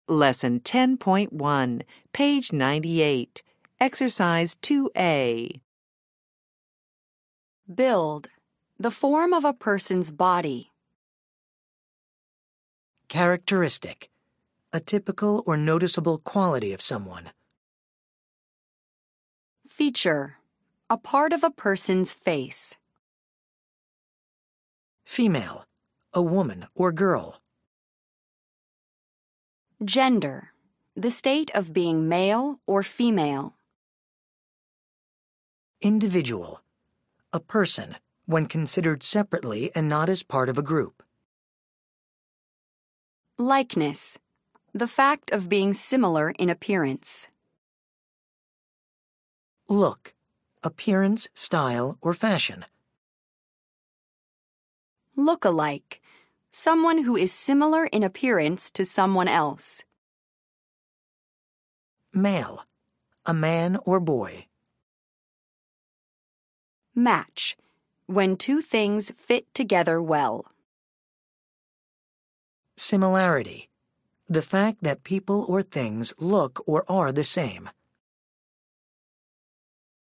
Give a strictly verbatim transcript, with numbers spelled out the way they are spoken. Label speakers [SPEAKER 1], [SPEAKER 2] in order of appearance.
[SPEAKER 1] Lesson ten point one, page ninety-eight, Exercise two A.
[SPEAKER 2] Build. The form of a person's body.
[SPEAKER 3] Characteristic. A typical or noticeable quality of someone.
[SPEAKER 2] Feature. A part of a person's face.
[SPEAKER 3] Female. A woman or girl.
[SPEAKER 2] Gender. The state of being male or female.
[SPEAKER 3] Individual. A person, when considered separately and not as part of a group.
[SPEAKER 2] Likeness. The fact of being similar in appearance.
[SPEAKER 3] Look. Appearance, style, or fashion.
[SPEAKER 2] Look-alike. Someone who is similar in appearance to someone else.
[SPEAKER 3] Male. A man or boy.
[SPEAKER 2] Match. When two things fit together well.
[SPEAKER 3] Similarity. The fact that people or things look or are the same.